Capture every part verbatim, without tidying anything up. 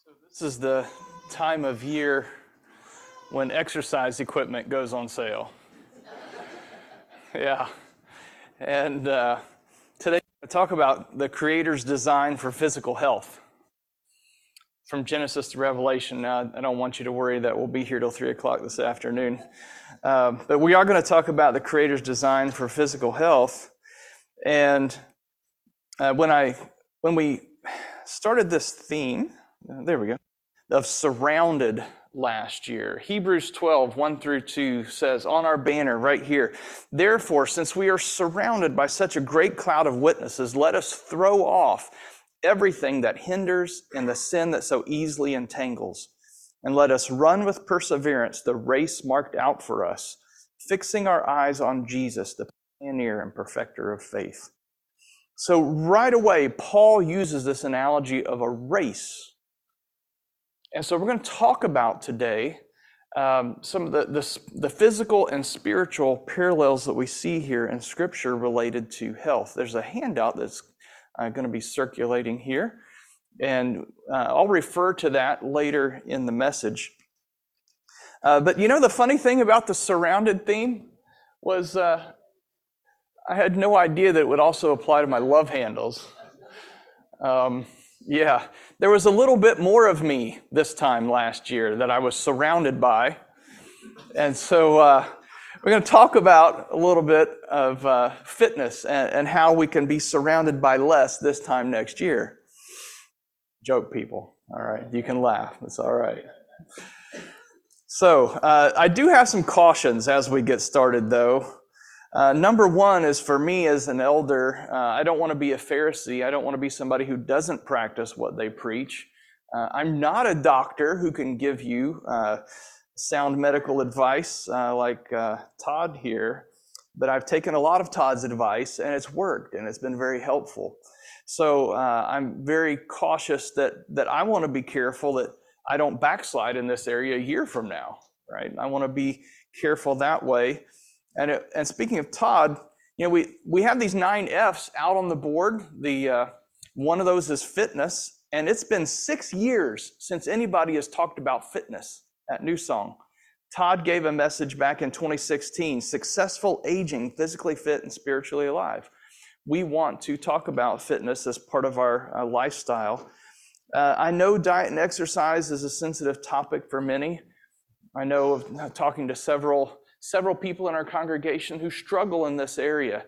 So this is the time of year when exercise equipment goes on sale. Yeah. And uh, today I talk about the Creator's design for physical health. From Genesis to Revelation. Now, I don't want you to worry that we'll be here till three o'clock this afternoon. Um, but we are going to talk about the Creator's design for physical health. And uh, when I when we started this theme, uh, there we go, of surrounded last year, Hebrews twelve, one through two says on our banner right here, therefore, since we are surrounded by such a great cloud of witnesses, let us throw off everything that hinders and the sin that so easily entangles, and let us run with perseverance the race marked out for us, fixing our eyes on Jesus, the pioneer and perfecter of faith. So right away, Paul uses this analogy of a race. And so we're going to talk about today um, some of the, the, the physical and spiritual parallels that we see here in Scripture related to health. There's a handout that's uh, going to be circulating here, and uh, I'll refer to that later in the message. Uh, but you know, the funny thing about the surrounded theme was uh, I had no idea that it would also apply to my love handles. Um, yeah, there was a little bit more of me this time last year that I was surrounded by. And so uh, we're going to talk about a little bit of uh, fitness and, and how we can be surrounded by less this time next year. Joke, people. All right, you can laugh. It's all right. So uh, I do have some cautions as we get started, though. Uh, number one is for me as an elder, uh, I don't want to be a Pharisee. I don't want to be somebody who doesn't practice what they preach. Uh, I'm not a doctor who can give you uh, sound medical advice uh, like uh, Todd here, but I've taken a lot of Todd's advice and it's worked and it's been very helpful. So uh, I'm very cautious that that I want to be careful that I don't backslide in this area a year from now, right? I want to be careful that way. And, it, and speaking of Todd, you know, we, we have these nine F's out on the board. The uh, one of those is fitness, and it's been six years since anybody has talked about fitness at New Song. Todd gave a message back in twenty sixteen, successful aging, physically fit and spiritually alive. We want to talk about fitness as part of our uh, lifestyle. Uh, I know diet and exercise is a sensitive topic for many. I know of talking to several several people in our congregation who struggle in this area.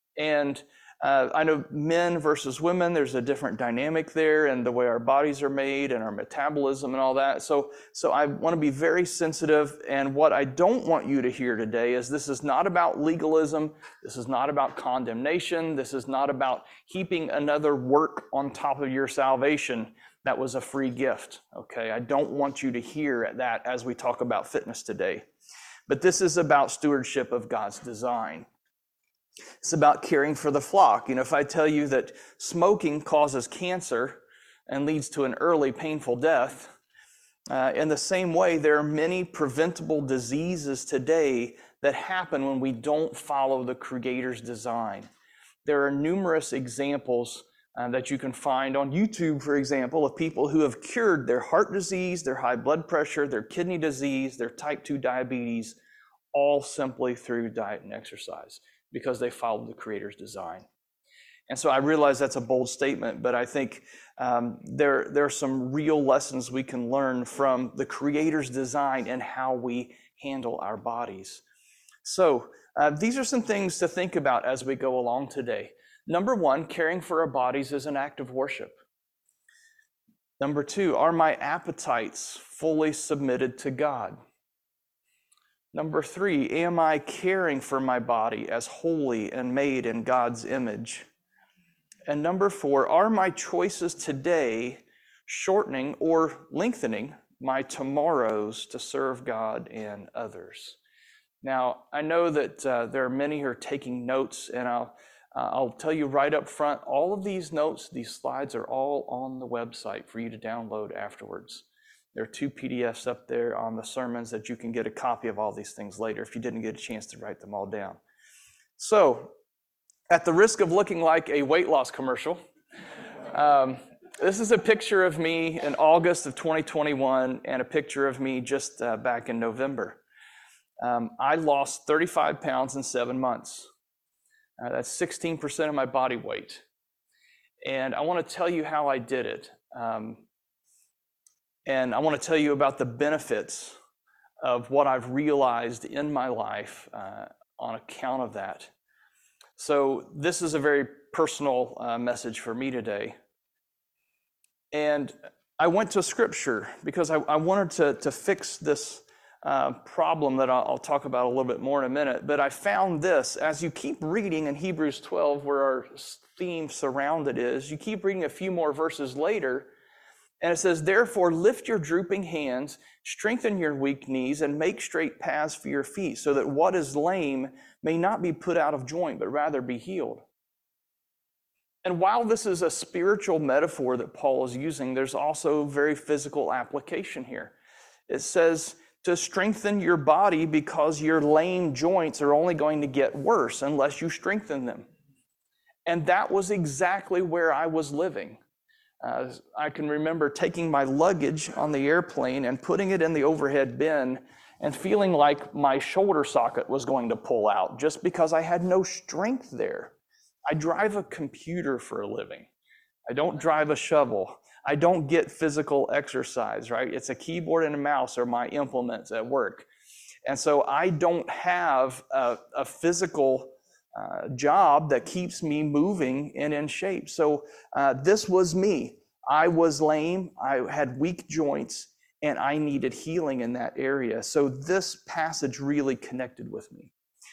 And uh, I know men versus women, there's a different dynamic there and the way our bodies are made and our metabolism and all that. So, so I want to be very sensitive. And what I don't want you to hear today is this is not about legalism. This is not about condemnation. This is not about heaping another work on top of your salvation that was a free gift. Okay, I don't want you to hear that as we talk about fitness today. But this is about stewardship of God's design. It's about caring for the flock. You know, if I tell you that smoking causes cancer and leads to an early painful death, uh, in the same way, there are many preventable diseases today that happen when we don't follow the Creator's design. There are numerous examples uh, that you can find on YouTube, for example, of people who have cured their heart disease, their high blood pressure, their kidney disease, their type two diabetes, all simply through diet and exercise because they followed the Creator's design. And so I realize that's a bold statement, but I think um, there, there are some real lessons we can learn from the Creator's design and how we handle our bodies. So uh, these are some things to think about as we go along today. Number one, caring for our bodies is an act of worship. Number two, are my appetites fully submitted to God? Number three, am I caring for my body as holy and made in God's image? And number four, are my choices today shortening or lengthening my tomorrows to serve God and others? Now, I know that uh, there are many who are taking notes, and I'll Uh, I'll tell you right up front, all of these notes, these slides are all on the website for you to download afterwards. There are two P D Fs up there on the sermons that you can get a copy of all these things later if you didn't get a chance to write them all down. So, at the risk of looking like a weight loss commercial, um, This is a picture of me in August of twenty twenty-one and a picture of me just uh, back in November. Um, I lost thirty-five pounds in seven months. Uh, that's sixteen percent of my body weight. And I want to tell you how I did it. Um, and I want to tell you about the benefits of what I've realized in my life uh, on account of that. So this is a very personal uh, message for me today. And I went to scripture because I, I wanted to, to fix this uh, problem that I'll, I'll talk about a little bit more in a minute. But I found this, as you keep reading in Hebrews twelve, where our theme surrounded is, you keep reading a few more verses later, and it says, therefore lift your drooping hands, strengthen your weak knees, and make straight paths for your feet, so that what is lame may not be put out of joint, but rather be healed. And while this is a spiritual metaphor that Paul is using, there's also very physical application here. It says to strengthen your body because your lame joints are only going to get worse unless you strengthen them. And that was exactly where I was living. Uh, I can remember taking my luggage on the airplane and putting it in the overhead bin and feeling like my shoulder socket was going to pull out just because I had no strength there. I drive a computer for a living. I don't drive a shovel. I don't get physical exercise, right? It's a keyboard and a mouse are my implements at work. And so I don't have a, a physical uh, job that keeps me moving and in shape. So uh, this was me. I was lame. I had weak joints, and I needed healing in that area. So this passage really connected with me.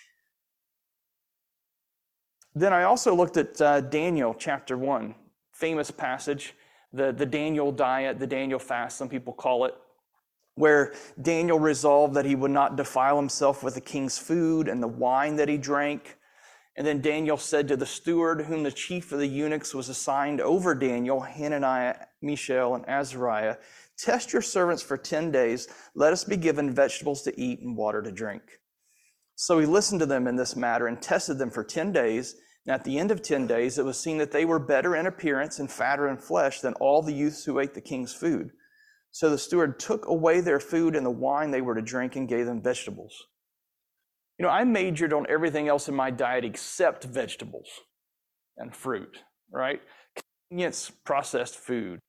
Then I also looked at uh, Daniel chapter one, famous passage, the, the Daniel diet, the Daniel fast, some people call it, where Daniel resolved that he would not defile himself with the king's food and the wine that he drank. And then Daniel said to the steward, whom the chief of the eunuchs was assigned over Daniel, Hananiah, Mishael, and Azariah, test your servants for ten days. Let us be given vegetables to eat and water to drink. So he listened to them in this matter and tested them for ten days. And at the end of ten days, it was seen that they were better in appearance and fatter in flesh than all the youths who ate the king's food. So the steward took away their food and the wine they were to drink and gave them vegetables. You know, I majored on everything else in my diet except vegetables and fruit, right? Convenience, processed food.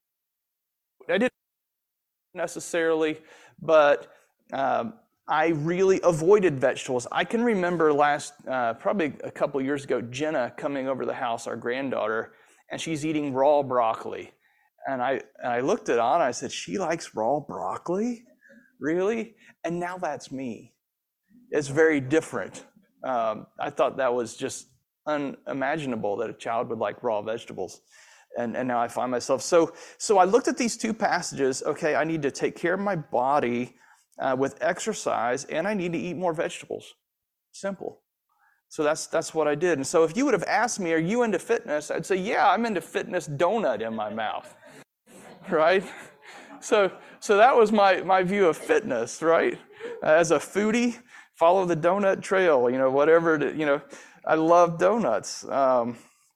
I didn't necessarily, but um, I really avoided vegetables. I can remember last, uh, probably a couple years ago, Jenna coming over the house, our granddaughter, and she's eating raw broccoli. And I, and I looked at Anna, and I said, she likes raw broccoli? Really? And now that's me. It's very different. Um, I thought that was just unimaginable that a child would like raw vegetables. And, and now I find myself. So, so I looked at these two passages. Okay, I need to take care of my body Uh, with exercise, and I need to eat more vegetables. Simple. So that's that's what I did. And so if you would have asked me, are you into fitness? I'd say, yeah, I'm into fitness donut in my mouth, right? So so that was my, my view of fitness, right? As a foodie, follow the donut trail, you know, whatever, to, you know, I love donuts. Um,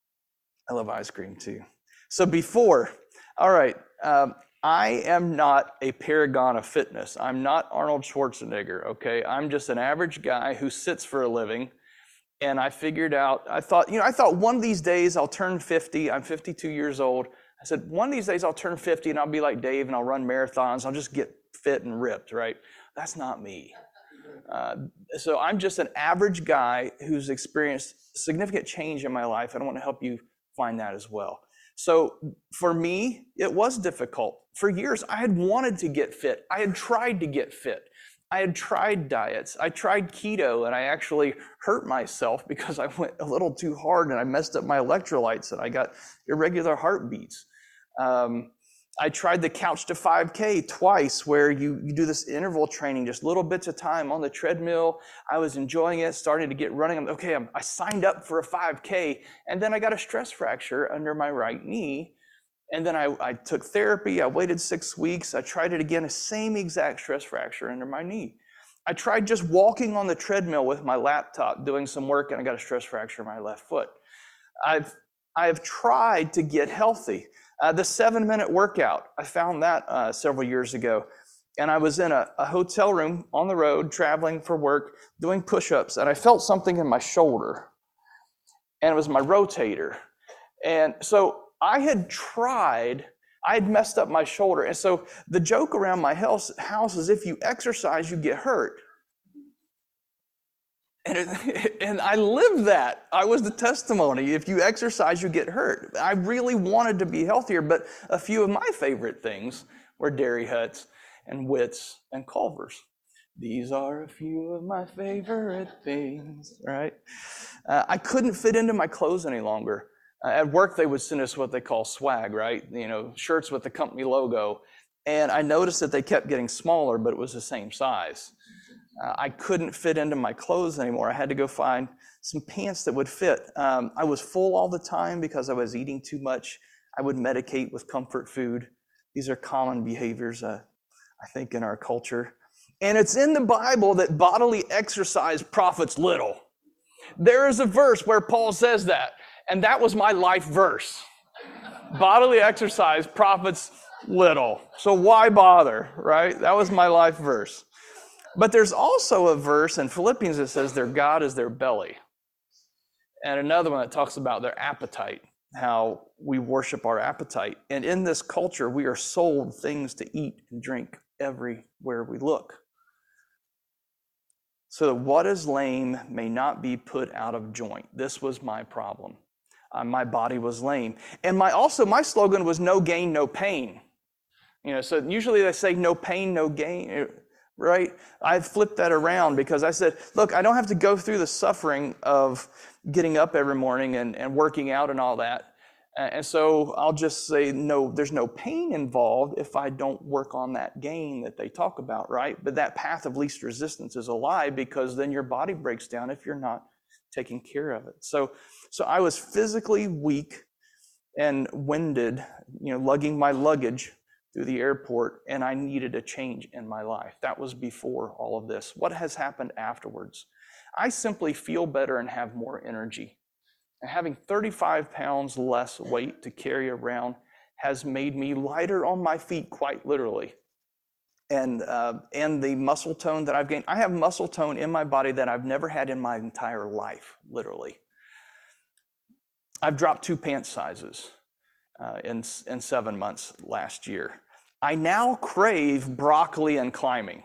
I love ice cream too. So before, all right, um, I am not a paragon of fitness. I'm not Arnold Schwarzenegger, okay? I'm just an average guy who sits for a living. And I figured out, I thought, you know, I thought one of these days I'll turn fifty. I'm fifty-two years old. I said, one of these days I'll turn fifty and I'll be like Dave and I'll run marathons. I'll just get fit and ripped, right? That's not me. Uh, so I'm just an average guy who's experienced significant change in my life. And I want to help you find that as well. So for me, it was difficult. For years, I had wanted to get fit. I had tried to get fit. I had tried diets. I tried keto, and I actually hurt myself because I went a little too hard and I messed up my electrolytes and I got irregular heartbeats. Um, I tried the Couch to five K twice, where you, you do this interval training, just little bits of time on the treadmill. I was enjoying it, starting to get running. I'm okay, I'm, I signed up for a five K, and then I got a stress fracture under my right knee. And then I, I took therapy. I waited six weeks. I tried it again, the same exact stress fracture under my knee. I tried just walking on the treadmill with my laptop, doing some work, and I got a stress fracture in my left foot. I've I've tried to get healthy. Uh, the seven-minute workout, I found that uh, several years ago. And I was in a, a hotel room on the road, traveling for work, doing push-ups, and I felt something in my shoulder. And it was my rotator. And so I had tried, I had messed up my shoulder. And so the joke around my house, house is if you exercise, you get hurt. And, it, and I lived that. I was the testimony. If you exercise, you get hurt. I really wanted to be healthier, but a few of my favorite things were Dairy Huts and Wits and Culver's. These are a few of my favorite things, right? Uh, I couldn't fit into my clothes any longer. Uh, at work, they would send us what they call swag, right? You know, shirts with the company logo. And I noticed that they kept getting smaller, but it was the same size. Uh, I couldn't fit into my clothes anymore. I had to go find some pants that would fit. Um, I was full all the time because I was eating too much. I would medicate with comfort food. These are common behaviors, uh, I think, in our culture. And it's in the Bible that bodily exercise profits little. There is a verse where Paul says that, and that was my life verse. Bodily exercise profits little. So why bother, right? That was my life verse. But there's also a verse in Philippians that says their God is their belly. And another one that talks about their appetite, how we worship our appetite. And in this culture, we are sold things to eat and drink everywhere we look. So that what is lame may not be put out of joint. This was my problem. Uh, my body was lame. And my also, my slogan was no gain, no pain. You know, so usually they say no pain, no gain. Right? I flipped that around because I said, look, I don't have to go through the suffering of getting up every morning and, and working out and all that. And so I'll just say, no, there's no pain involved if I don't work on that gain that they talk about, right? But that path of least resistance is a lie because then your body breaks down if you're not taking care of it. So, so I was physically weak and winded, you know, lugging my luggage through the airport, and I needed a change in my life. That was before all of this. What has happened afterwards? I simply feel better and have more energy. And having thirty-five pounds less weight to carry around has made me lighter on my feet, quite literally. And uh, and the muscle tone that I've gained, I have muscle tone in my body that I've never had in my entire life, literally. I've dropped two pant sizes uh, in, in seven months last year. I now crave broccoli and climbing.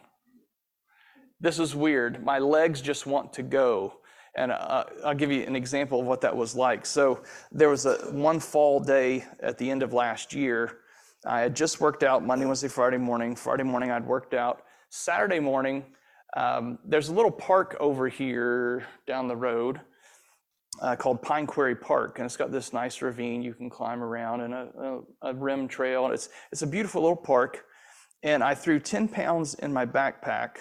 This is weird. My legs just want to go. And uh, I'll give you an example of what that was like. So there was a one fall day at the end of last year. I had just worked out Monday, Wednesday, Friday morning. Friday morning I'd worked out. Saturday morning, um, there's a little park over here down the road uh, called Pine Quarry Park. And it's got this nice ravine you can climb around and a, a, a rim trail. And it's, it's a beautiful little park. And I threw ten pounds in my backpack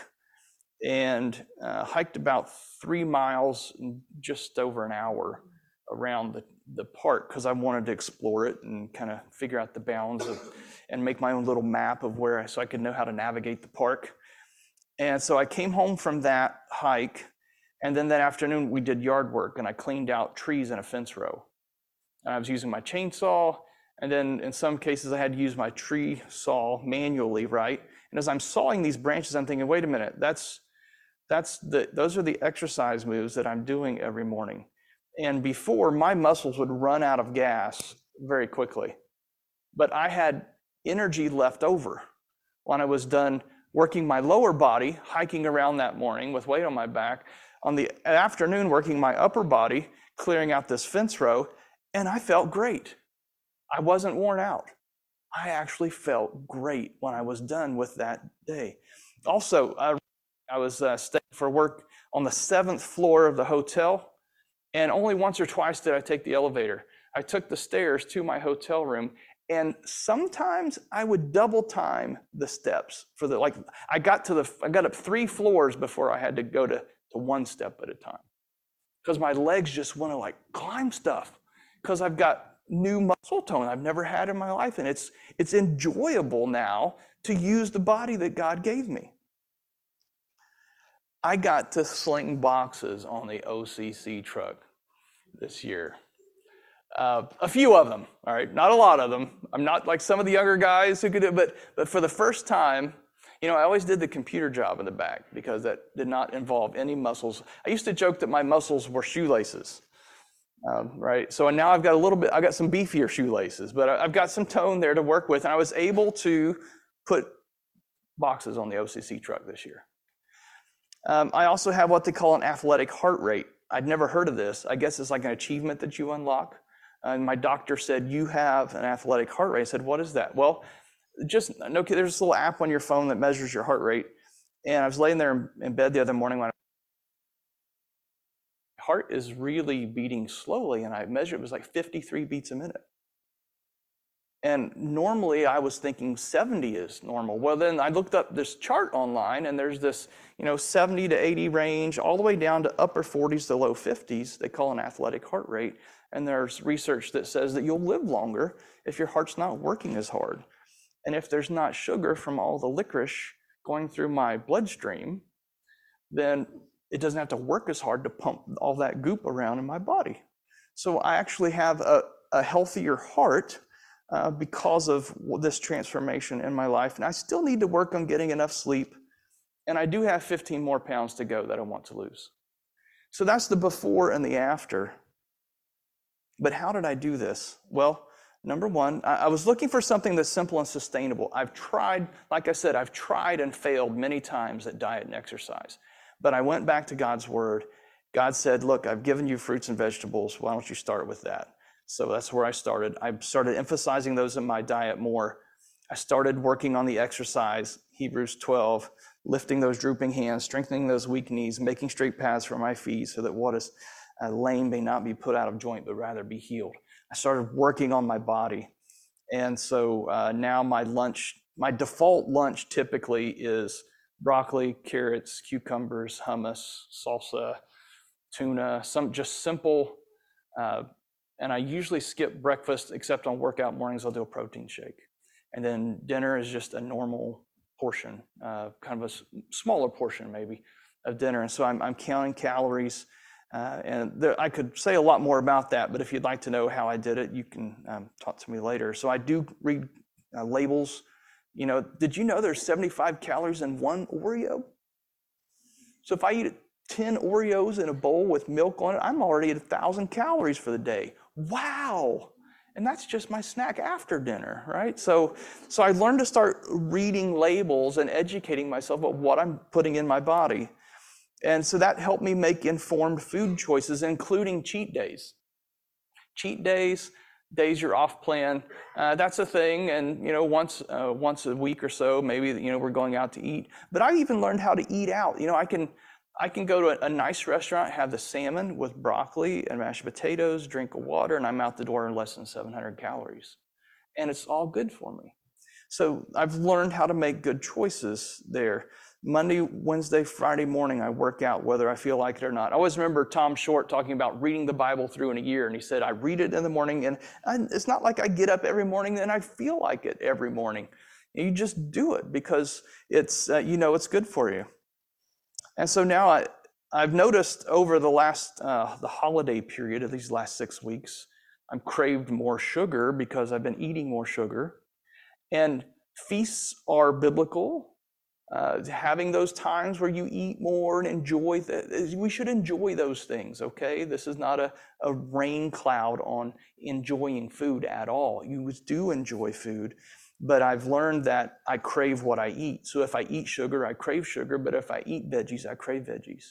and uh, hiked about three miles in just over an hour around the, the park because I wanted to explore it and kind of figure out the bounds of, and make my own little map of where I, so I could know how to navigate the park. And so I came home from that hike, and then that afternoon we did yard work and I cleaned out trees in a fence row. And I was using my chainsaw, and then in some cases I had to use my tree saw manually, right? And as I'm sawing these branches, I'm thinking, wait a minute, that's That's the, those are the exercise moves that I'm doing every morning. And before, my muscles would run out of gas very quickly. But I had energy left over when I was done working my lower body, hiking around that morning with weight on my back. On the afternoon, working my upper body, clearing out this fence row, and I felt great. I wasn't worn out. I actually felt great when I was done with that day. Also, I I was uh, staying for work on the seventh floor of the hotel, and only once or twice did I take the elevator. I took the stairs to my hotel room, and sometimes I would double time the steps for the, like, I got to the, I got up three floors before I had to go to, to one step at a time. Because my legs just want to like climb stuff, because I've got new muscle tone I've never had in my life, and it's, it's enjoyable now to use the body that God gave me. I got to sling boxes on the O C C truck this year. Uh, a few of them, all right, not a lot of them. I'm not like some of the younger guys who could do it, but, but for the first time, you know, I always did the computer job in the back because that did not involve any muscles. I used to joke that my muscles were shoelaces, um, right? So now I've got a little bit, I've got some beefier shoelaces, but I've got some tone there to work with, and I was able to put boxes on the O C C truck this year. Um, I also have what they call an athletic heart rate. I'd never heard of this. I guess it's like an achievement that you unlock. And my doctor said, you have an athletic heart rate. I said, what is that? Well, just, no, there's this little app on your phone that measures your heart rate. And I was laying there in bed the other morning when my heart is really beating slowly. And I measured, it was like fifty-three beats a minute. And normally I was thinking seventy is normal. Well, then I looked up this chart online, and there's this, you know, seventy to eighty range, all the way down to upper forties to low fifties. They call an athletic heart rate. And there's research that says that you'll live longer if your heart's not working as hard. And if there's not sugar from all the licorice going through my bloodstream, then it doesn't have to work as hard to pump all that goop around in my body. So I actually have a, a healthier heart uh, because of this transformation in my life. And I still need to work on getting enough sleep. And I do have fifteen more pounds to go that I want to lose. So that's the before and the after. But how did I do this? Well, number one, I was looking for something that's simple and sustainable. I've tried, like I said, I've tried and failed many times at diet and exercise. But I went back to God's word. God said, look, I've given you fruits and vegetables. Why don't you start with that? So that's where I started. I started emphasizing those in my diet more. I started working on the exercise, Hebrews twelve, lifting those drooping hands, strengthening those weak knees, making straight paths for my feet so that what is Uh, lame may not be put out of joint, but rather be healed. I started working on my body. And so uh, now my lunch, my default lunch typically is broccoli, carrots, cucumbers, hummus, salsa, tuna, some just simple. Uh, and I usually skip breakfast, except on workout mornings, I'll do a protein shake. And then dinner is just a normal portion, uh, kind of a s- smaller portion maybe of dinner. And so I'm, I'm counting calories. Uh, and there, I could say a lot more about that, but if you'd like to know how I did it, you can um, talk to me later. So I do read uh, labels. You know, did you know there's seventy-five calories in one Oreo? So if I eat ten Oreos in a bowl with milk on it, I'm already at one thousand calories for the day. Wow! And that's just my snack after dinner, right? So, so I learned to start reading labels and educating myself about what I'm putting in my body. And so that helped me make informed food choices, including cheat days. Cheat days, days you're off plan, uh, that's a thing. And, you know, once uh, once a week or so, maybe, you know, we're going out to eat. But I even learned how to eat out. You know, I can I can go to a, a nice restaurant, have the salmon with broccoli and mashed potatoes, drink of water, and I'm out the door in less than seven hundred calories. And it's all good for me. So I've learned how to make good choices there. Monday, Wednesday, Friday morning, I work out whether I feel like it or not. I always remember Tom Short talking about reading the Bible through in a year. And he said, I read it in the morning, and I, it's not like I get up every morning and I feel like it every morning. You just do it because it's, uh, you know, it's good for you. And so now I, I've noticed over the last, uh, the holiday period of these last six weeks, I'm craved more sugar because I've been eating more sugar. And feasts are biblical. Uh, having those times where you eat more and enjoy, th- we should enjoy those things, okay? This is not a, a rain cloud on enjoying food at all. You do enjoy food, but I've learned that I crave what I eat. So if I eat sugar, I crave sugar, but if I eat veggies, I crave veggies.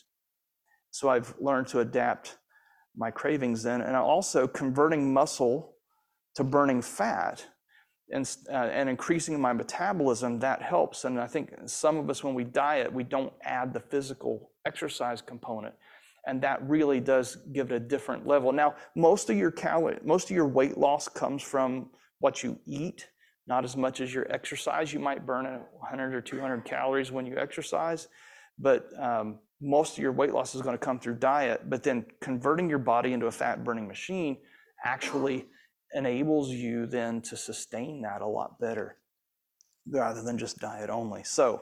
So I've learned to adapt my cravings then, and I'm also converting muscle to burning fat. And, uh, and increasing my metabolism, that helps. And I think some of us, when we diet, we don't add the physical exercise component. And that really does give it a different level. Now, most of your calorie, most of your weight loss comes from what you eat, not as much as your exercise. You might burn one hundred or two hundred calories when you exercise, but um, most of your weight loss is going to come through diet. But then converting your body into a fat burning machine actually enables you then to sustain that a lot better rather than just diet only. So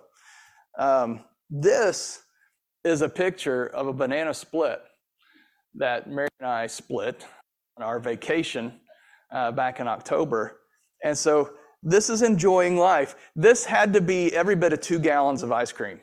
um, this is a picture of a banana split that Mary and I split. on our vacation uh, back in October. And so this is enjoying life. This had to be every bit of two gallons of ice cream.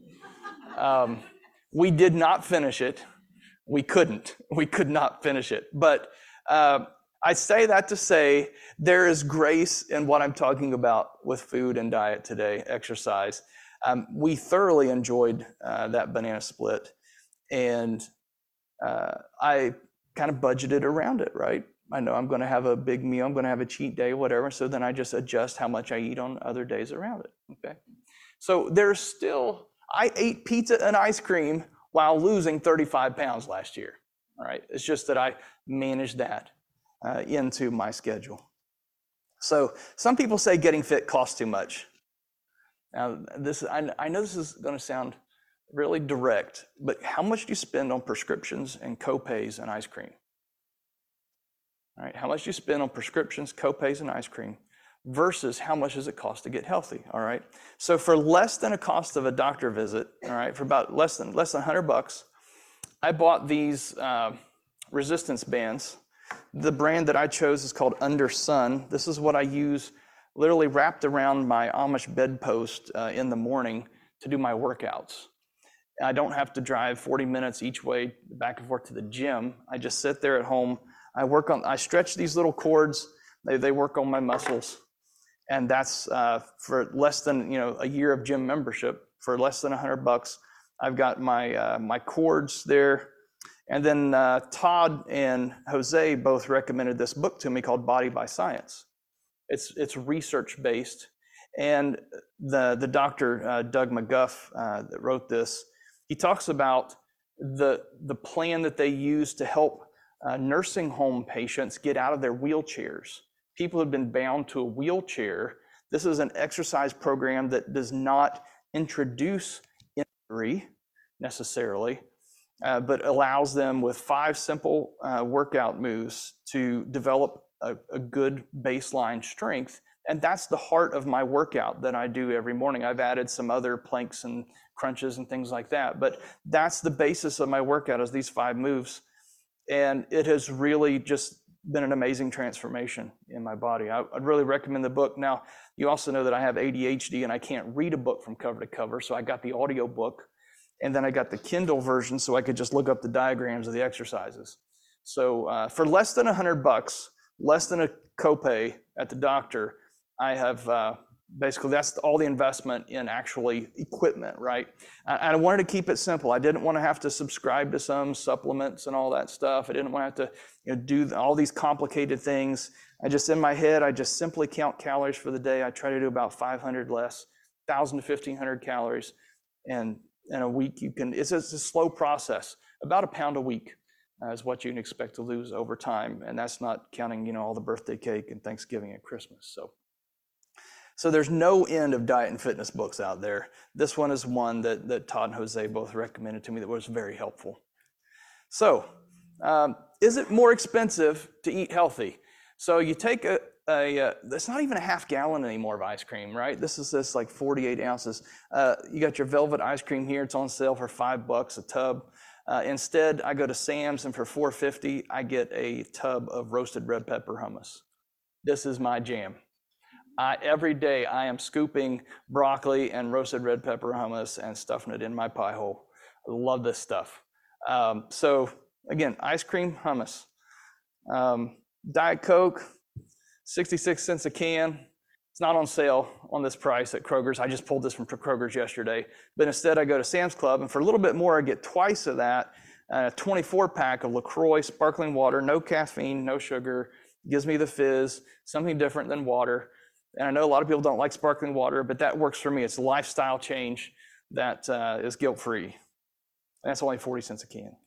Um, we did not finish it. We couldn't. We could not finish it. But uh, I say that to say there is grace in what I'm talking about with food and diet today, exercise. Um, we thoroughly enjoyed uh, that banana split. And uh, I kind of budgeted around it, right? I know I'm going to have a big meal. I'm going to have a cheat day, whatever. So then I just adjust how much I eat on other days around it. Okay. So there's still, I ate pizza and ice cream while losing thirty-five pounds last year. All right. It's just that I managed that uh, into my schedule. So some people say getting fit costs too much. Now, this I, I know this is going to sound really direct, but how much do you spend on prescriptions and co-pays and ice cream? All right, how much do you spend on prescriptions, co-pays, and ice cream versus how much does it cost to get healthy? All right, so for less than a cost of a doctor visit, all right, for about less than less than one hundred bucks, I bought these uh, resistance bands. The brand that I chose is called Undersun. This is what I use, literally wrapped around my Amish bedpost uh, in the morning to do my workouts. I don't have to drive forty minutes each way back and forth to the gym. I just sit there at home. I work on, I stretch these little cords. They, they work on my muscles. And that's uh, for less than, you know, a year of gym membership for less than a hundred bucks. I've got my, uh, my cords there. And then uh, Todd and Jose both recommended this book to me called Body by Science. It's, it's research based. And the, the doctor, uh, Doug McGuff, uh, that wrote this, he talks about the, the plan that they use to help uh, nursing home patients get out of their wheelchairs. People have been bound to a wheelchair. This is an exercise program that does not introduce injury necessarily, uh, but allows them with five simple uh, workout moves to develop a, a good baseline strength. And that's the heart of my workout that I do every morning. I've added some other planks and crunches and things like that, but that's the basis of my workout is these five moves. And it has really just been an amazing transformation in my body. I, I'd really recommend the book. Now, you also know that I have A D H D and I can't read a book from cover to cover, so I got the audio book, and then I got the Kindle version so I could just look up the diagrams of the exercises. So uh, for less than a hundred bucks, less than a copay at the doctor, I have uh, basically that's all the investment in actually equipment, right? I, I wanted to keep it simple. I didn't want to have to subscribe to some supplements and all that stuff. I didn't want to have to you know, do all these complicated things. I just, in my head, I just simply count calories for the day. I try to do about five hundred less, one thousand to fifteen hundred calories. And in a week, you can, it's a, it's a slow process. About a pound a week uh, is what you can expect to lose over time. And that's not counting, you know, all the birthday cake and Thanksgiving and Christmas. So. So there's no end of diet and fitness books out there. This one is one that, that Todd and Jose both recommended to me that was very helpful. So um, is it more expensive to eat healthy? So you take a, a uh, it's not even a half gallon anymore of ice cream, right? This is this like forty-eight ounces. Uh, you got your velvet ice cream here. It's on sale for five bucks a tub. Uh, instead, I go to Sam's and for four fifty, I get a tub of roasted red pepper hummus. This is my jam. I, every day I am scooping broccoli and roasted red pepper hummus and stuffing it in my pie hole. I love this stuff. Um, so again, ice cream, hummus. Um, Diet Coke, sixty-six cents a can. It's not on sale on this price at Kroger's. I just pulled this from Kroger's yesterday. But instead I go to Sam's Club, and for a little bit more I get twice of that, a twenty-four pack of LaCroix sparkling water, no caffeine, no sugar. Gives me the fizz, something different than water. And I know a lot of people don't like sparkling water, but that works for me. It's a lifestyle change that uh, is guilt-free. And that's only forty cents a can.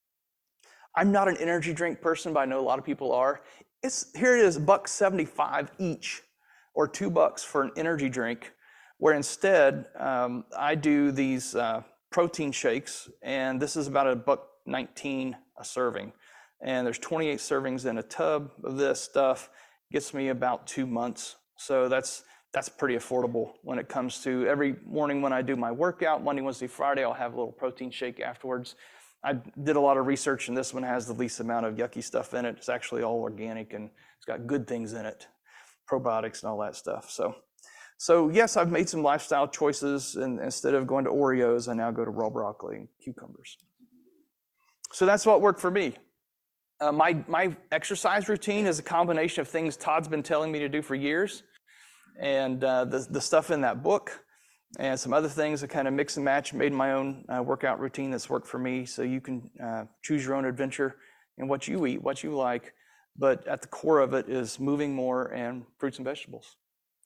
I'm not an energy drink person, but I know a lot of people are. It's, here it is, buck seventy-five each, or two bucks for an energy drink, where instead um, I do these uh, protein shakes, and this is about a buck nineteen a serving. And there's twenty-eight servings in a tub of this stuff. Gets me about two months. So that's that's pretty affordable when it comes to every morning when I do my workout, Monday, Wednesday, Friday, I'll have a little protein shake afterwards. I did a lot of research, and this one has the least amount of yucky stuff in it. It's actually all organic, and it's got good things in it, probiotics and all that stuff. So, so yes, I've made some lifestyle choices, and instead of going to Oreos, I now go to raw broccoli and cucumbers. So that's what worked for me. Uh, my, my exercise routine is a combination of things Todd's been telling me to do for years, and uh, the, the stuff in that book, and some other things that kind of mix and match, made my own uh, workout routine that's worked for me. So you can uh, choose your own adventure in what you eat, what you like, but at the core of it is moving more and fruits and vegetables.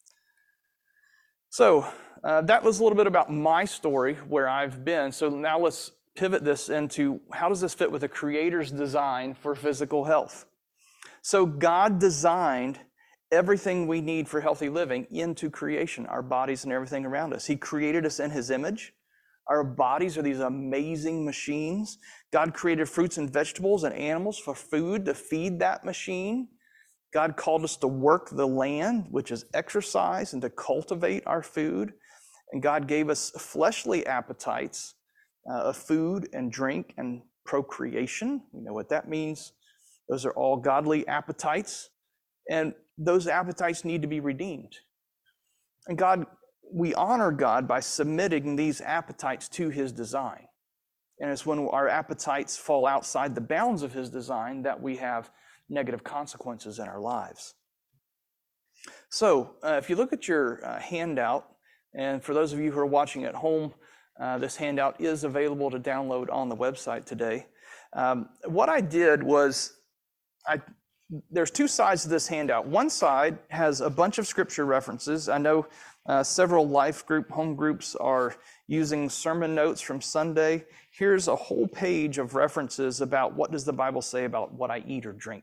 So uh, that was a little bit about my story, where I've been. So now let's pivot this into, how does this fit with the Creator's design for physical health? So God designed everything we need for healthy living into creation, our bodies and everything around us. He created us in His image. Our bodies are these amazing machines. God created fruits and vegetables and animals for food to feed that machine. God called us to work the land, which is exercise, and to cultivate our food. And God gave us fleshly appetites uh, of food and drink and procreation. We know what that means. Those are all godly appetites. And those appetites need to be redeemed. And God, we honor God by submitting these appetites to His design. And it's when our appetites fall outside the bounds of His design that we have negative consequences in our lives. So uh, if you look at your uh, handout, and for those of you who are watching at home, uh, this handout is available to download on the website today. Um, what I did was, I There's two sides to this handout. One side has a bunch of scripture references. I know uh, several life group, home groups are using sermon notes from Sunday. Here's a whole page of references about what does the Bible say about what I eat or drink.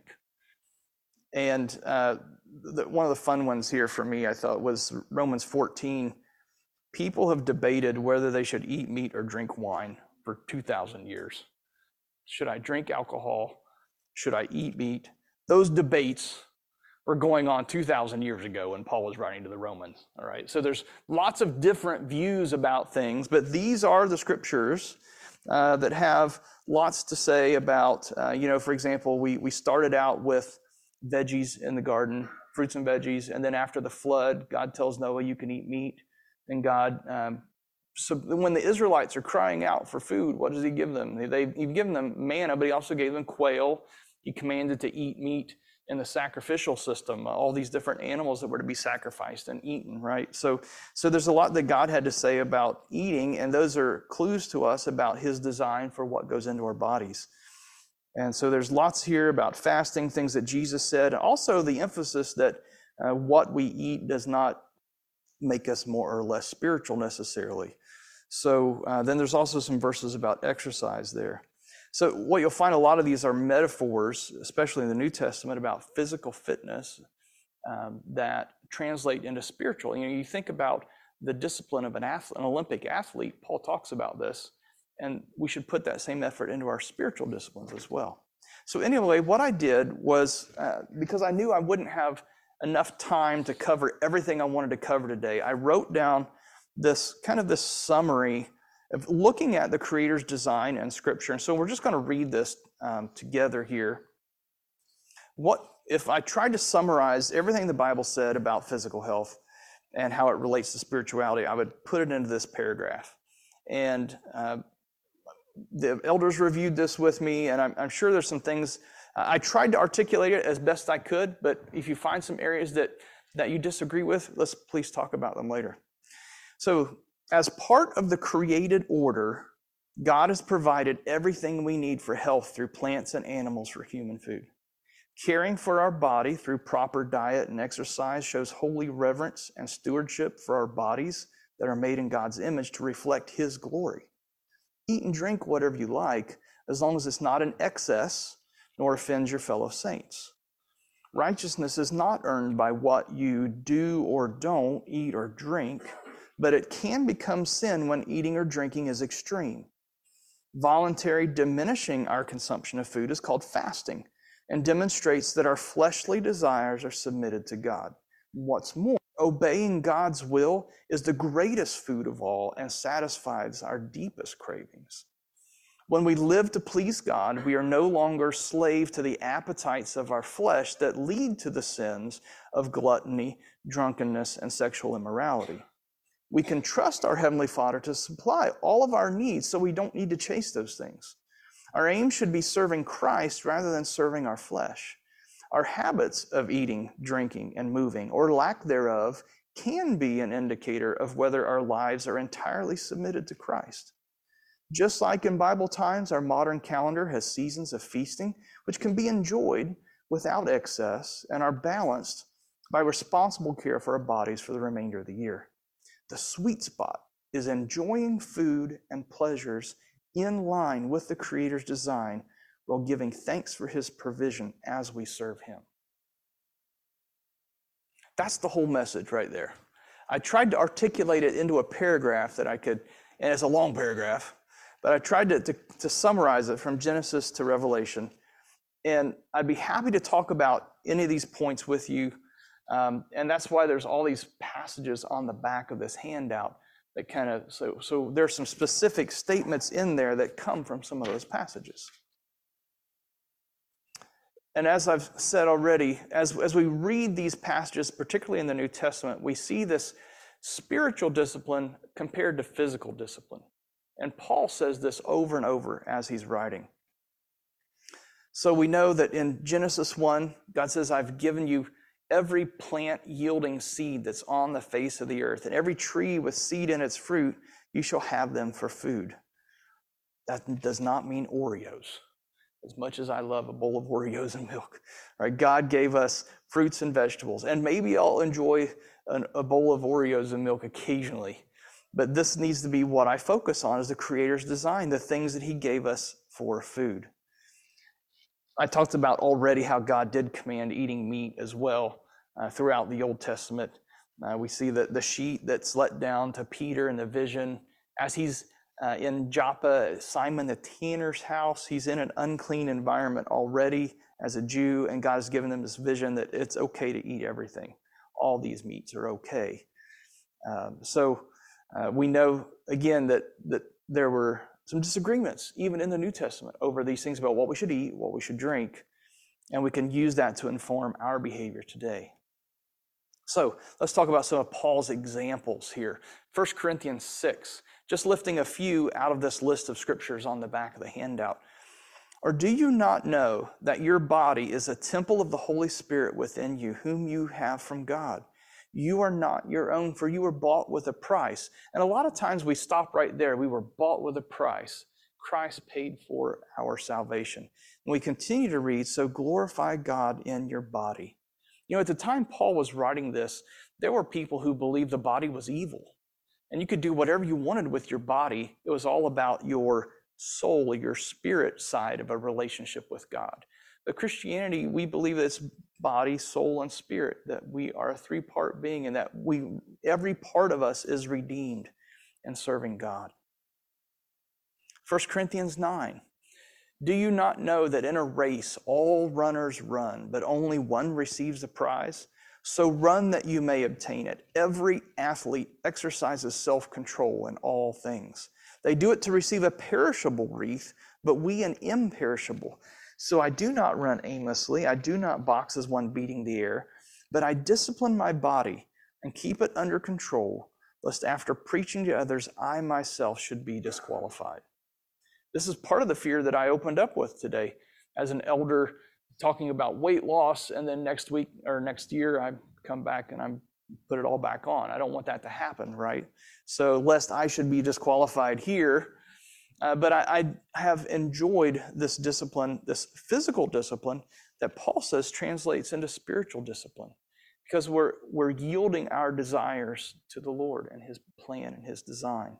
And uh, the, one of the fun ones here for me, I thought, was Romans fourteen. People have debated whether they should eat meat or drink wine for two thousand years. Should I drink alcohol? Should I eat meat? Those debates were going on two thousand years ago when Paul was writing to the Romans, all right? So there's lots of different views about things, but these are the scriptures uh, that have lots to say about, uh, you know, for example, we, we started out with veggies in the garden, fruits and veggies, and then after the flood, God tells Noah, you can eat meat, and God, um, so when the Israelites are crying out for food, what does He give them? They, He's given them manna, but He also gave them quail. He commanded to eat meat in the sacrificial system, all these different animals that were to be sacrificed and eaten, right? So, so there's a lot that God had to say about eating, and those are clues to us about His design for what goes into our bodies. And so there's lots here about fasting, things that Jesus said, and also the emphasis that uh, what we eat does not make us more or less spiritual necessarily. So uh, then there's also some verses about exercise there. So what you'll find, a lot of these are metaphors, especially in the New Testament, about physical fitness um, that translate into spiritual. You know, you think about the discipline of an athlete, an Olympic athlete. Paul talks about this, and we should put that same effort into our spiritual disciplines as well. So anyway, what I did was, uh, because I knew I wouldn't have enough time to cover everything I wanted to cover today, I wrote down this kind of this summary of looking at the Creator's design and Scripture. And so we're just going to read this um, together here. What if I tried to summarize everything the Bible said about physical health and how it relates to spirituality? I would put it into this paragraph. And uh, the elders reviewed this with me, and I'm, I'm sure there's some things, uh, I tried to articulate it as best I could, but if you find some areas that, that you disagree with, let's please talk about them later. So, as part of the created order, God has provided everything we need for health through plants and animals for human food. Caring for our body through proper diet and exercise shows holy reverence and stewardship for our bodies that are made in God's image to reflect His glory. Eat and drink whatever you like, as long as it's not in excess nor offends your fellow saints. Righteousness is not earned by what you do or don't eat or drink, but it can become sin when eating or drinking is extreme. Voluntary diminishing our consumption of food is called fasting and demonstrates that our fleshly desires are submitted to God. What's more, obeying God's will is the greatest food of all and satisfies our deepest cravings. When we live to please God, we are no longer slave to the appetites of our flesh that lead to the sins of gluttony, drunkenness, and sexual immorality. We can trust our Heavenly Father to supply all of our needs, so we don't need to chase those things. Our aim should be serving Christ rather than serving our flesh. Our habits of eating, drinking, and moving, or lack thereof, can be an indicator of whether our lives are entirely submitted to Christ. Just like in Bible times, our modern calendar has seasons of feasting, which can be enjoyed without excess and are balanced by responsible care for our bodies for the remainder of the year. The sweet spot is enjoying food and pleasures in line with the Creator's design while giving thanks for His provision as we serve Him. That's the whole message right there. I tried to articulate it into a paragraph that I could, and it's a long paragraph, but I tried to, to, to summarize it from Genesis to Revelation. And I'd be happy to talk about any of these points with you. Um, and that's why there's all these passages on the back of this handout that kind of, so, so there's some specific statements in there that come from some of those passages. And as I've said already, as, as we read these passages, particularly in the New Testament, we see this spiritual discipline compared to physical discipline. And Paul says this over and over as he's writing. So we know that in Genesis one, God says, I've given you every plant yielding seed that's on the face of the earth, and every tree with seed in its fruit, you shall have them for food. That does not mean Oreos. As much as I love a bowl of Oreos and milk, right? God gave us fruits and vegetables, and maybe I'll enjoy an, a bowl of Oreos and milk occasionally, but this needs to be what I focus on as the Creator's design, the things that He gave us for food. I talked about already how God did command eating meat as well uh, throughout the Old Testament. Uh, we see that the sheet that's let down to Peter in the vision as he's Uh, in Joppa, Simon the tanner's house, he's in an unclean environment already as a Jew, and God has given them this vision that it's okay to eat everything. All these meats are okay. Um, so uh, we know, again, that, that there were some disagreements, even in the New Testament, over these things about what we should eat, what we should drink, and we can use that to inform our behavior today. So let's talk about some of Paul's examples here. First Corinthians six, just lifting a few out of this list of scriptures on the back of the handout. Or do you not know that your body is a temple of the Holy Spirit within you, whom you have from God? You are not your own, for you were bought with a price. And a lot of times we stop right there. We were bought with a price. Christ paid for our salvation. And we continue to read, so glorify God in your body. You know, at the time Paul was writing this, there were people who believed the body was evil. And you could do whatever you wanted with your body. It was all about your soul, your spirit side of a relationship with God. But Christianity, we believe that it's body, soul, and spirit, that we are a three-part being, and that we every part of us is redeemed and serving God. First Corinthians nine. Do you not know that in a race all runners run, but only one receives the prize? So run that you may obtain it. Every athlete exercises self-control in all things. They do it to receive a perishable wreath, but we an imperishable. So I do not run aimlessly. I do not box as one beating the air, but I discipline my body and keep it under control, lest after preaching to others, I myself should be disqualified. This is part of the fear that I opened up with today as an elder, talking about weight loss, and then next week or next year I come back and I'm put it all back on. I don't want that to happen, right? So lest I should be disqualified here, uh, but I, I have enjoyed this discipline, this physical discipline that Paul says translates into spiritual discipline, because we're we're yielding our desires to the Lord and His plan and His design.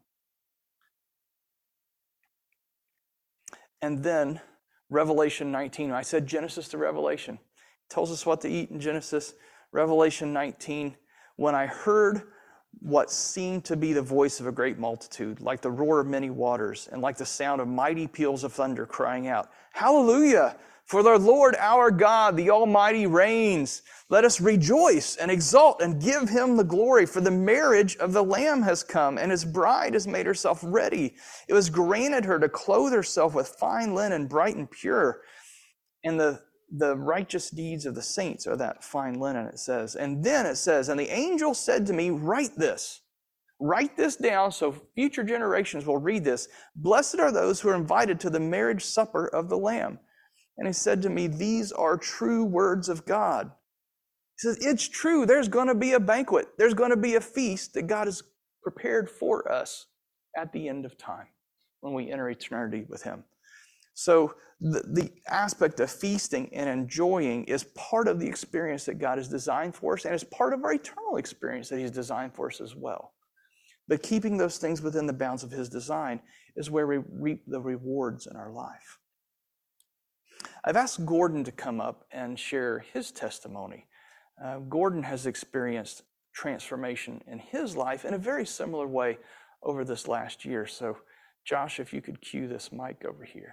And then Revelation nineteen, I said Genesis to Revelation. It tells us what to eat in Genesis. Revelation nineteen, when I heard what seemed to be the voice of a great multitude, like the roar of many waters, and like the sound of mighty peals of thunder crying out, Hallelujah! For the Lord our God, the Almighty, reigns. Let us rejoice and exult and give him the glory. For the marriage of the Lamb has come, and his bride has made herself ready. It was granted her to clothe herself with fine linen, bright and pure. And the, the righteous deeds of the saints are that fine linen, it says. And then it says, and the angel said to me, write this. Write this down so future generations will read this. Blessed are those who are invited to the marriage supper of the Lamb. And he said to me, these are true words of God. He says, it's true. There's going to be a banquet. There's going to be a feast that God has prepared for us at the end of time when we enter eternity with him. So the, the aspect of feasting and enjoying is part of the experience that God has designed for us, and it's part of our eternal experience that he's designed for us as well. But keeping those things within the bounds of his design is where we reap the rewards in our life. I've asked Gordon to come up and share his testimony. Uh, Gordon has experienced transformation in his life in a very similar way over this last year. So, Josh, if you could cue this mic over here.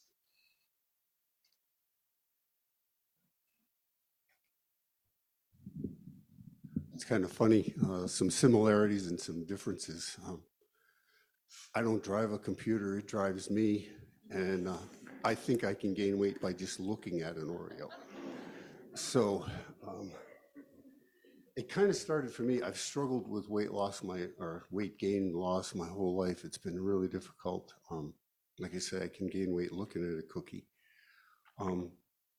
It's kind of funny, uh, some similarities and some differences. Um, I don't drive a computer, it drives me, and uh, I think I can gain weight by just looking at an Oreo. So um, it kind of started for me. I've struggled with weight loss, my or weight gain and loss my whole life. It's been really difficult. Um, like I said, I can gain weight looking at a cookie. Um,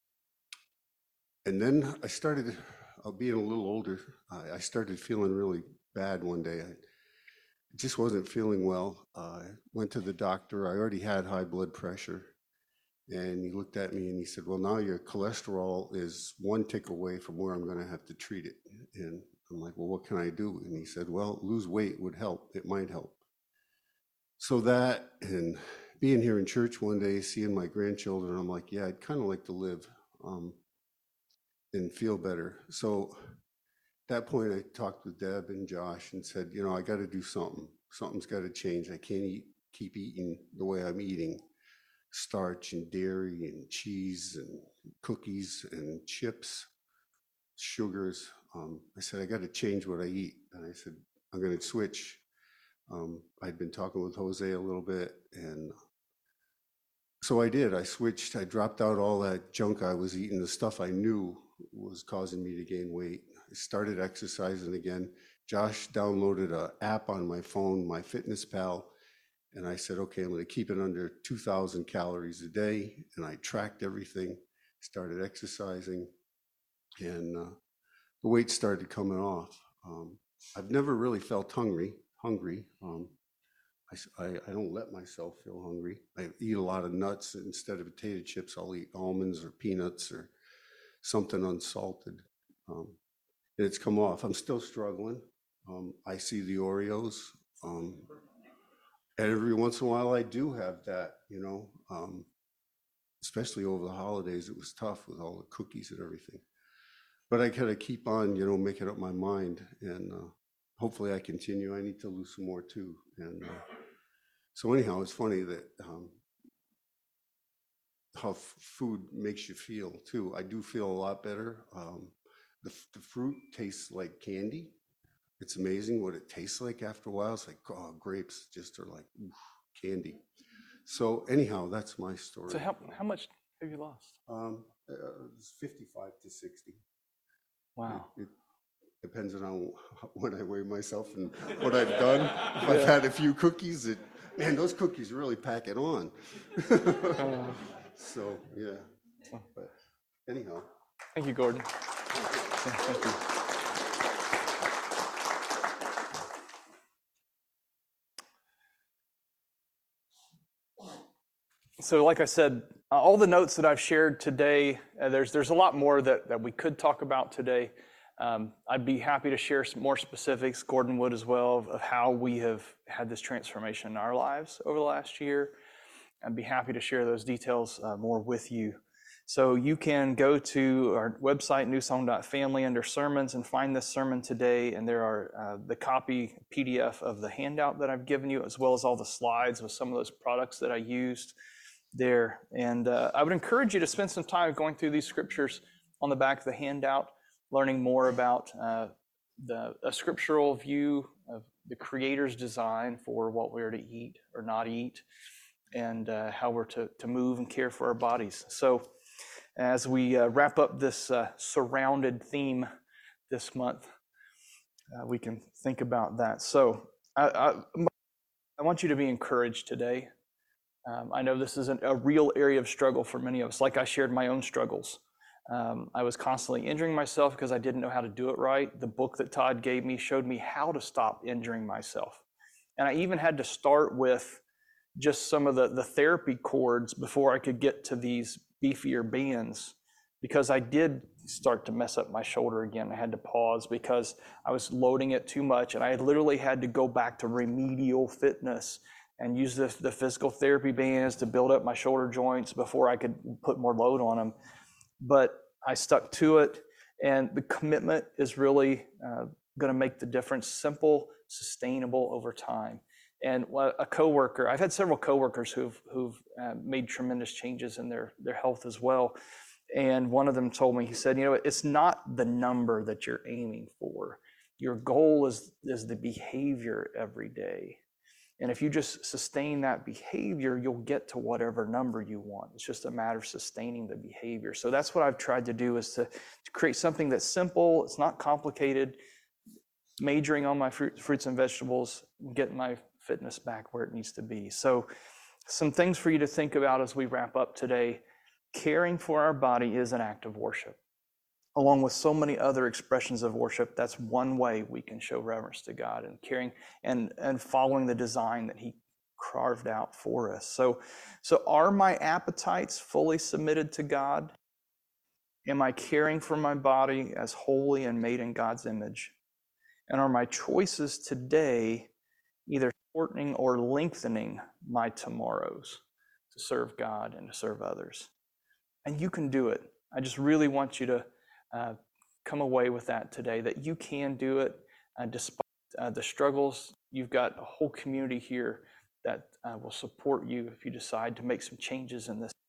and then I started uh, being a little older. I, I started feeling really bad one day. I just wasn't feeling well. Uh, I went to the doctor. I already had high blood pressure. And he looked at me and he said, well, now your cholesterol is one tick away from where I'm going to have to treat it. And I'm like, well, what can I do? And he said, well, lose weight would help. It might help. So that, and being here in church one day, seeing my grandchildren, I'm like, yeah, I'd kind of like to live um, and feel better. So at that point, I talked with Deb and Josh and said, you know, I got to do something. Something's got to change. I can't eat, keep eating the way I'm eating. Starch and dairy and cheese and cookies and chips, sugars. Um, I said, I got to change what I eat. And I said, I'm going to switch. Um, I'd been talking with Jose a little bit. And so I did. I switched. I dropped out all that junk I was eating, the stuff I knew was causing me to gain weight. I started exercising again. Josh downloaded an app on my phone, MyFitnessPal. And I said, okay, I'm going to keep it under two thousand calories a day. And I tracked everything, started exercising, and uh, the weight started coming off. Um, I've never really felt hungry. Hungry. Um, I, I, I don't let myself feel hungry. I eat a lot of nuts. Instead of potato chips, I'll eat almonds or peanuts or something unsalted. Um, and it's come off. I'm still struggling. Um, I see the Oreos. Um, And every once in a while I do have that, you know, um, especially over the holidays, it was tough with all the cookies and everything. But I gotta keep on, you know, making up my mind, and uh, hopefully I continue. I need to lose some more too. And uh, so anyhow, it's funny that um, how f- food makes you feel too. I do feel a lot better. Um, the, the fruit tastes like candy. It's amazing what it tastes like after a while. It's like, oh, grapes just are like oof, candy. So anyhow, that's my story. So how, how much have you lost? Um, uh, it's fifty-five to sixty. Wow. It, it depends on when I weigh myself and what I've done. If yeah. I've had a few cookies, it, man, those cookies really pack it on. uh, so, yeah. But anyhow. Thank you, Gordon. Yeah, thank you. So like I said, uh, all the notes that I've shared today, uh, there's there's a lot more that, that we could talk about today. Um, I'd be happy to share some more specifics, Gordon would as well, of, of how we have had this transformation in our lives over the last year. I'd be happy to share those details uh, more with you. So you can go to our website, new song dot family, under sermons and find this sermon today. And there are uh, the copy P D F of the handout that I've given you, as well as all the slides with some of those products that I used. there. And uh, I would encourage you to spend some time going through these scriptures on the back of the handout, learning more about uh, the a scriptural view of the Creator's design for what we're to eat or not eat, and uh, how we're to, to move and care for our bodies. So as we uh, wrap up this uh, surrounded theme this month, uh, we can think about that. So I, I, I want you to be encouraged today. Um, I know this isn't a real area of struggle for many of us. Like I shared my own struggles. Um, I was constantly injuring myself because I didn't know how to do it right. The book that Todd gave me showed me how to stop injuring myself. And I even had to start with just some of the, the therapy cords before I could get to these beefier bands, because I did start to mess up my shoulder again. I had to pause because I was loading it too much, and I literally had to go back to remedial fitness and use the, the physical therapy bands to build up my shoulder joints before I could put more load on them. But I stuck to it, and the commitment is really uh, going to make the difference. Simple, sustainable over time. And a coworker, I've had several coworkers who've who've uh, made tremendous changes in their their health as well. And one of them told me, he said, you know, it's not the number that you're aiming for. Your goal is is the behavior every day. And if you just sustain that behavior, you'll get to whatever number you want. It's just a matter of sustaining the behavior. So that's what I've tried to do, is to, to create something that's simple. It's not complicated. Majoring on my fruit, fruits and vegetables, getting my fitness back where it needs to be. So some things for you to think about as we wrap up today. Caring for our body is an act of worship. Along with so many other expressions of worship, that's one way we can show reverence to God, and caring and, and following the design that He carved out for us. So, so are my appetites fully submitted to God? Am I caring for my body as holy and made in God's image? And are my choices today either shortening or lengthening my tomorrows to serve God and to serve others? And you can do it. I just really want you to uh, come away with that today, that you can do it uh, despite uh, the struggles. You've got a whole community here that uh, will support you if you decide to make some changes in this.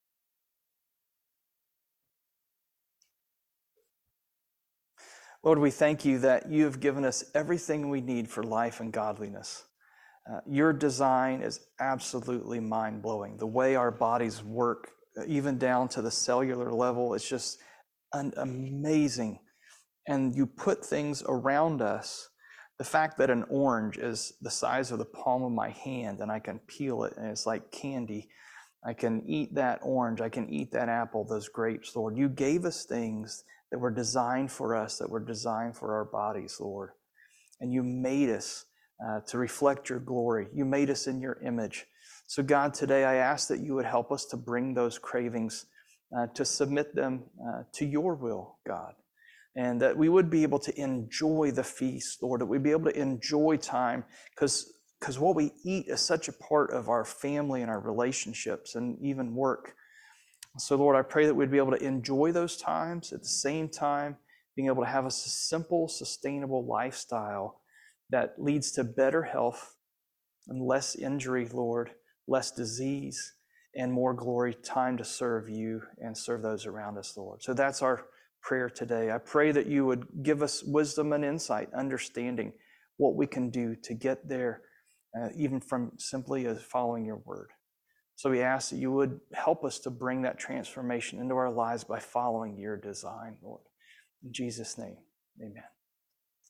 Lord, we thank you that you have given us everything we need for life and godliness. Uh, your design is absolutely mind-blowing. The way our bodies work, even down to the cellular level, it's just an amazing. And you put things around us. The fact that an orange is the size of the palm of my hand and I can peel it and it's like candy. I can eat that orange. I can eat that apple, those grapes, Lord. You gave us things that were designed for us, that were designed for our bodies, Lord. And you made us uh, to reflect your glory. You made us in your image. So God, today I ask that you would help us to bring those cravings, uh, to submit them uh, to your will, God. And that we would be able to enjoy the feast, Lord, that we'd be able to enjoy time, because because what we eat is such a part of our family and our relationships and even work. So, Lord, I pray that we'd be able to enjoy those times at the same time, being able to have a simple, sustainable lifestyle that leads to better health and less injury, Lord, less disease, and more glory, time to serve you and serve those around us, Lord. So that's our prayer today. I pray that you would give us wisdom and insight, understanding what we can do to get there, uh, even from simply as following your word. So we ask that you would help us to bring that transformation into our lives by following your design, Lord. In Jesus' name, amen.